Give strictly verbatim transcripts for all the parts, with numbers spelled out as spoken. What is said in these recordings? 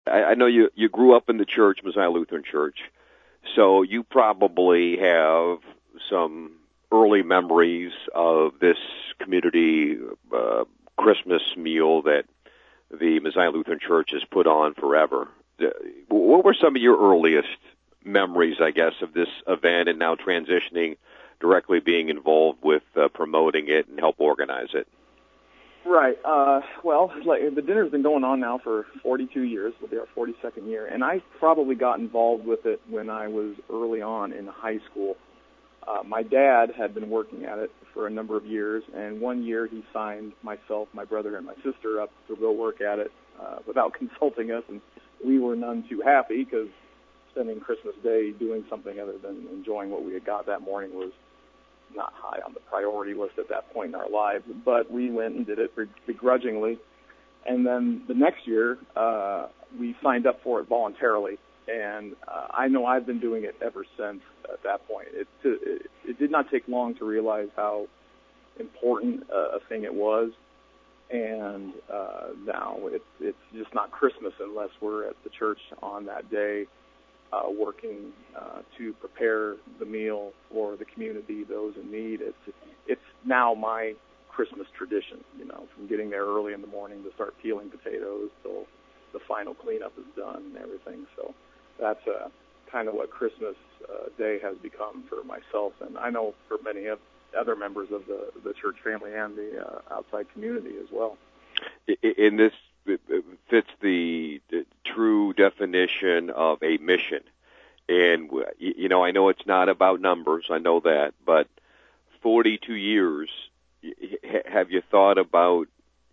I, I know you, you grew up in the church, Messiah Lutheran Church, so you probably have some early memories of this community uh, Christmas meal that the Messiah Lutheran Church has put on forever. What were some of your earliest memories, I guess, of this event and now transitioning directly being involved with uh, promoting it and help organize it? Right. Uh, well, like, the dinner's been going on now for forty-two years. It'll be our forty-second year. And I probably got involved with it when I was early on in high school. Uh, my dad had been working at it for a number of years, and one year he signed myself, my brother, and my sister up to go work at it uh, without consulting us, and we were none too happy because spending Christmas Day doing something other than enjoying what we had got that morning was not high on the priority list at that point in our lives. But we went and did it begrudgingly, and then the next year uh, we signed up for it voluntarily. And uh, I know I've been doing it ever since at that point. It, it, it did not take long to realize how important uh, a thing it was. And uh, now it, it's just not Christmas unless we're at the church on that day uh, working uh, to prepare the meal for the community, those in need. It's, it's now my Christmas tradition, you know, from getting there early in the morning to start peeling potatoes till the final cleanup is done and everything. So that's uh, kind of what Christmas uh, Day has become for myself, and I know for many of other members of the, the church family and the uh, outside community as well. In this fits the, the true definition of a mission. And, you know, I know it's not about numbers, I know that, but forty-two years, have you thought about,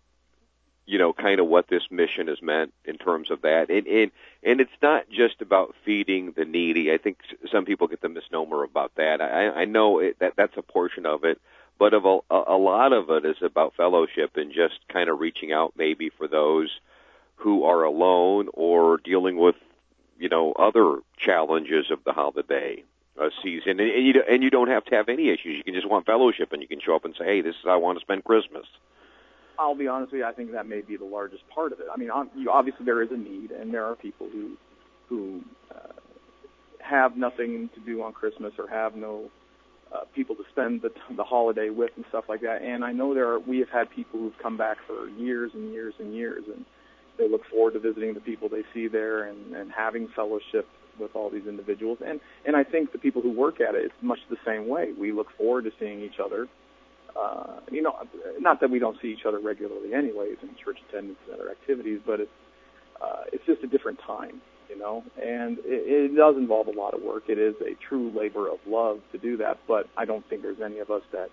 you know, kind of what this mission has meant in terms of that? And, and and it's not just about feeding the needy. I think some people get the misnomer about that. I, I know it, that that's a portion of it, but of a, a lot of it is about fellowship and just kind of reaching out maybe for those who are alone or dealing with, you know, other challenges of the holiday uh, season. And, and, you, and you don't have to have any issues. You can just want fellowship, and you can show up and say, hey, this is how I want to spend Christmas. I'll be honest with you, I think that may be the largest part of it. I mean, you, obviously there is a need, and there are people who who uh, have nothing to do on Christmas or have no uh, people to spend the, the holiday with and stuff like that. And I know there are, we have had people who've come back for years and years and years, and they look forward to visiting the people they see there and, and having fellowship with all these individuals. And, and I think the people who work at it, it's much the same way. We look forward to seeing each other. Uh, you know, not that we don't see each other regularly anyways in church attendance and other activities, but it's, uh, it's just a different time, you know, and it, it does involve a lot of work. It is a true labor of love to do that, but I don't think there's any of us that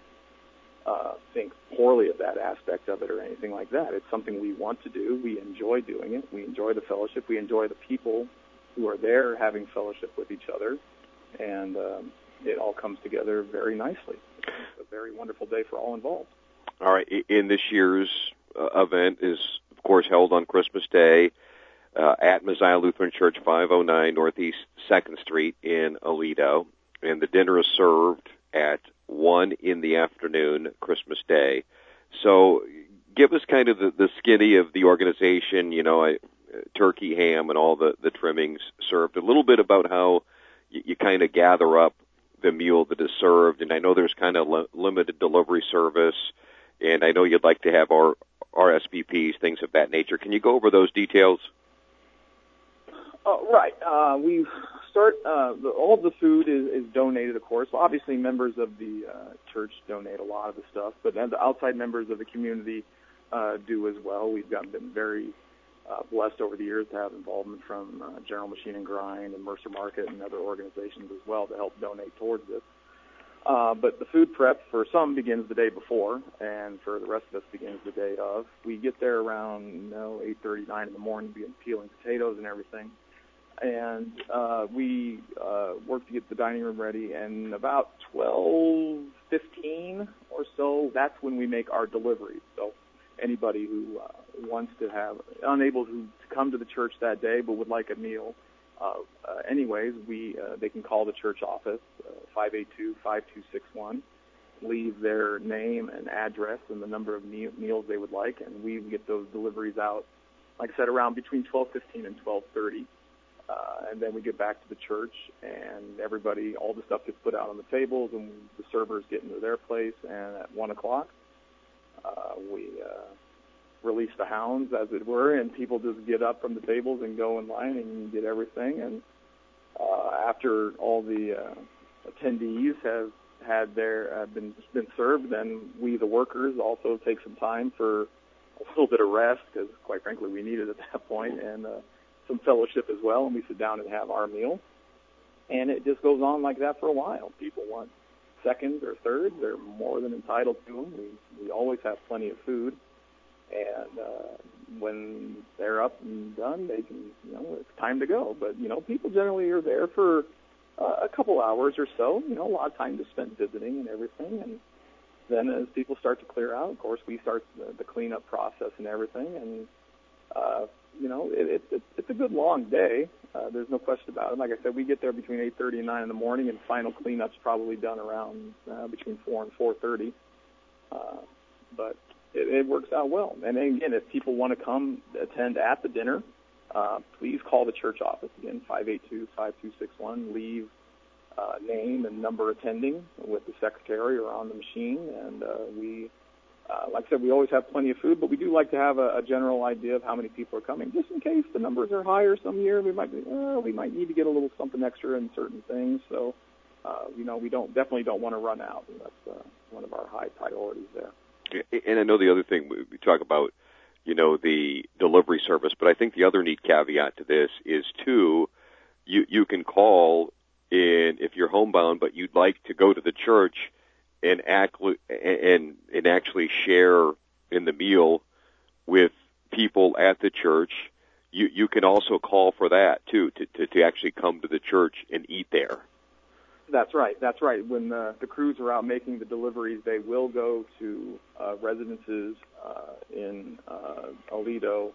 uh, think poorly of that aspect of it or anything like that. It's something we want to do. We enjoy doing it. We enjoy the fellowship. We enjoy the people who are there having fellowship with each other, and um, it all comes together very nicely. It's a very wonderful day for all involved. All right. In this year's uh, event is, of course, held on Christmas Day uh, at Messiah Lutheran Church, five oh nine Northeast second Street in Aledo. And the dinner is served at one in the afternoon, Christmas Day. So give us kind of the, the skinny of the organization, you know, I, turkey, ham, and all the, the trimmings served. A little bit about how you, you kind of gather up the meal that is served, and I know there's kind of li- limited delivery service, and I know you'd like to have our R S V Ps, things of that nature. Can you go over those details? Uh, right. Uh, we start, uh, the, all of the food is, is donated, of course. Well, obviously, members of the uh, church donate a lot of the stuff, but the outside members of the community uh, do as well. We've gotten been very Uh, blessed over the years to have involvement from uh, General Machine and Grind and Mercer Market and other organizations as well to help donate towards this. Uh, but the food prep for some begins the day before, and for the rest of us begins the day of. We get there around you know, eight thirty, nine in the morning, begin peeling potatoes and everything. And uh, we uh, work to get the dining room ready, and about twelve fifteen or so, that's when we make our deliveries. So anybody who uh, wants to have, unable to, to come to the church that day but would like a meal, uh, uh, anyways, we uh, they can call the church office, uh, five eight two, five two six one, leave their name and address and the number of me- meals they would like, and we get those deliveries out like I said, around between twelve fifteen and twelve thirty. Uh, and then we get back to the church, and everybody, all the stuff gets put out on the tables, and the servers get into their place. And at one o'clock, uh, we uh, release the hounds, as it were, and people just get up from the tables and go in line and get everything. And uh, after all the uh, attendees have had their uh, been been served, then we, the workers, also take some time for a little bit of rest, because quite frankly, we need it at that point, and uh, some fellowship as well, and we sit down and have our meal. And it just goes on like that for a while. People want seconds or thirds. They're more than entitled to them. We, we always have plenty of food. And uh, when they're up and done, they can, you know, it's time to go. But, you know, people generally are there for uh, a couple hours or so, you know, a lot of time to spend visiting and everything. And then as people start to clear out, of course, we start the, the cleanup process and everything. And, uh, you know, it, it, it's a good long day. Uh, there's no question about it. Like I said, we get there between eight thirty and nine in the morning, and final cleanup's probably done around uh, between four and four thirty. Uh, but it, it works out well. And again, if people want to come attend at the dinner, uh, please call the church office. Again, five eight two, five two six one. Leave uh, name and number attending with the secretary or on the machine, and uh, we... Uh, like I said, we always have plenty of food, but we do like to have a, a general idea of how many people are coming, just in case the numbers are higher some year. We might be, well, we might need to get a little something extra in certain things. So, uh, you know, we don't definitely don't want to run out. And that's uh, one of our high priorities there. And I know the other thing we talk about, you know, the delivery service, but I think the other neat caveat to this is too, you you can call in if you're homebound, but you'd like to go to the church and act and and actually share in the meal with people at the church. You you can also call for that too, to to, to actually come to the church and eat there. That's right. That's right. When the, the crews are out making the deliveries, they will go to uh, residences uh, in uh, Aledo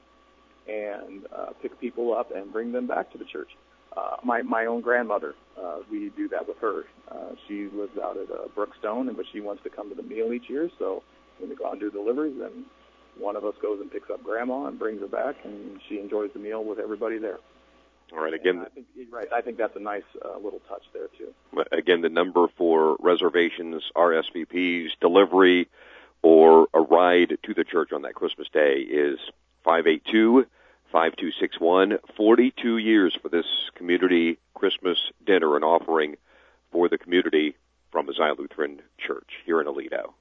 and uh, pick people up and bring them back to the church. Uh, my my own grandmother, uh, we do that with her. Uh, she lives out at uh, Brookstone, but she wants to come to the meal each year. So when we go out and do deliveries, then one of us goes and picks up Grandma and brings her back, and she enjoys the meal with everybody there. All right. Again, I think, right. I think that's a nice uh, little touch there too. Again, the number for reservations, R S V Ps, delivery, or a ride to the church on that Christmas Day is five eight two, five two six one. forty-two years for this community Christmas dinner, an offering for the community from Messiah Lutheran Church here in Aledo.